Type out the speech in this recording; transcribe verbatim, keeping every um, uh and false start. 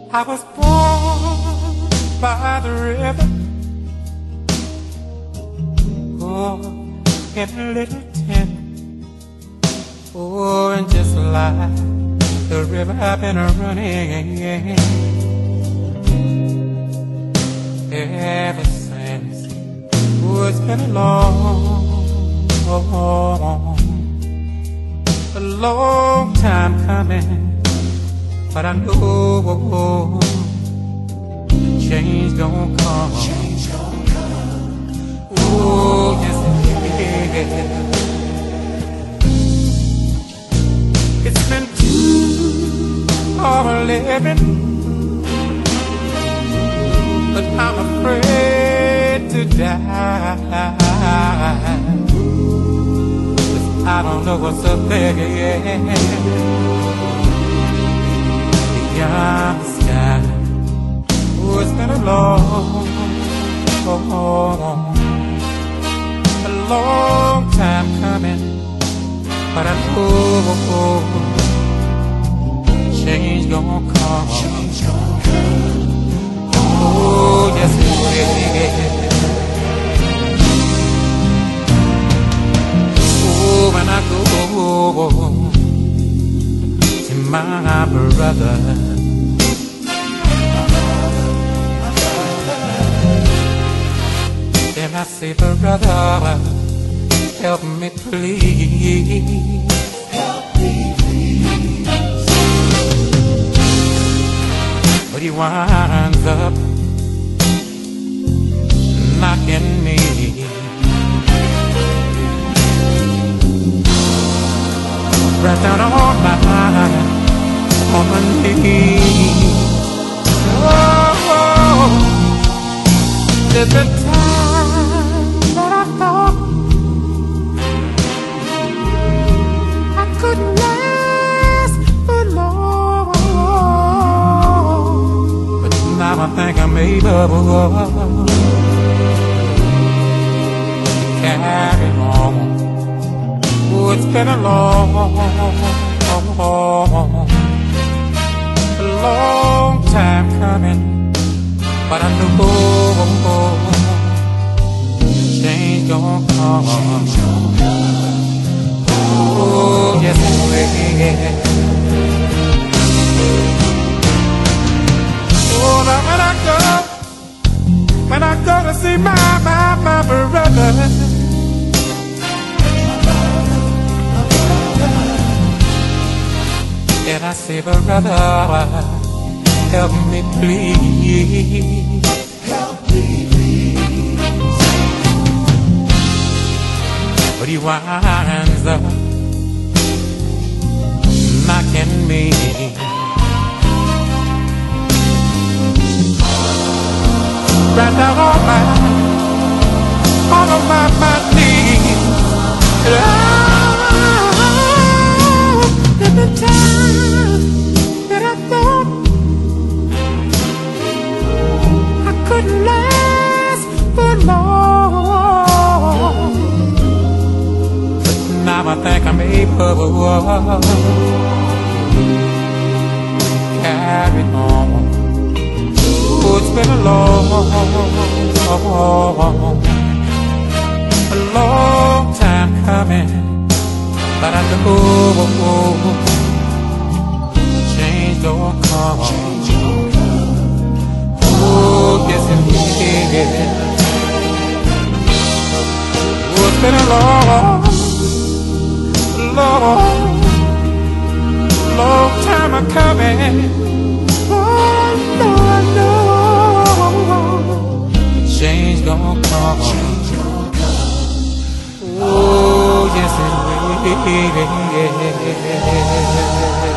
I was born by the river, oh, in a little tent. Oh, and just like the river I've been running ever since. Oh, it's been a long, a long time coming, but I know change don't come. Change don't come. Oh, yes it is. It's been too hard living, but I'm afraid to die. 'Cause I don't know what's up there beyond the sky. Oh, it's been a long, a long time coming, but I know change gon' come. Change don't come. Oh, yes it will. Oh, when I go to my brother, then I say, brother, help me please. Help me, please. But he winds up knocking me right down on my on my knees. Oh, oh. There's a time that I thought I couldn't last for long, but now I think I'm able carry on. Oh, it's been a long, a long time coming, but I know change gon' come. Change don't come. Oh, yes it will. Oh, now when I go, when I go to see my, my, my brother, and I say, brother, help me please. Help me, please. But he winds up knocking me right down on my, all of my, my knees. And oh, at the time that I thought I couldn't last for long, but now I think I'm able carry on. Oh, it's been a long, a long time coming, but I know change don't come. Change don't come. Oh, yes it is. Oh, it's been a long, long, long time a coming. Oh, no, no, change gon' come. Change don't come. Oh, yes it will.